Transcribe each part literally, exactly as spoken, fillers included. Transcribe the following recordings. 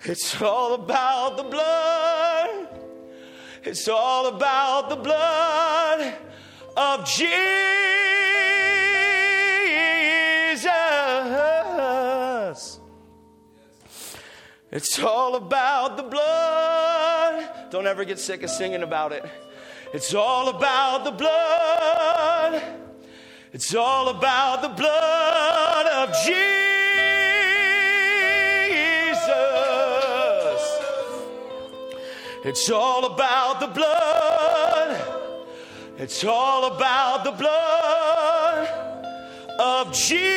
It's all about the blood. It's all about the blood of Jesus. It's all about the blood. Don't ever get sick of singing about it. It's all about the blood. It's all about the blood of Jesus. It's all about the blood. It's all about the blood of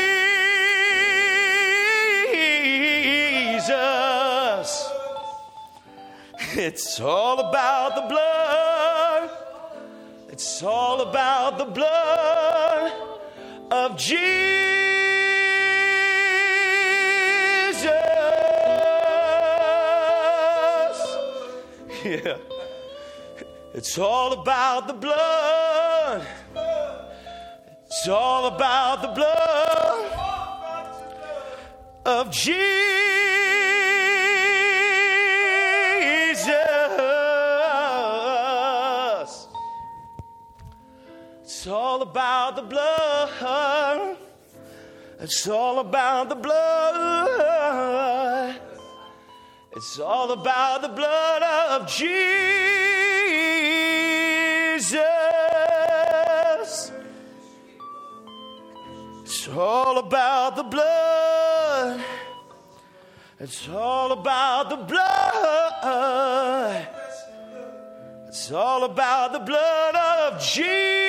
Jesus. It's all about the blood. It's all about the blood of Jesus. Yeah. It's all about the blood. It's all about the blood of Jesus. It's all about the blood. It's all about the blood. It's all about the blood of Jesus. It's all about the blood. It's all about the blood. It's all about the blood of Jesus.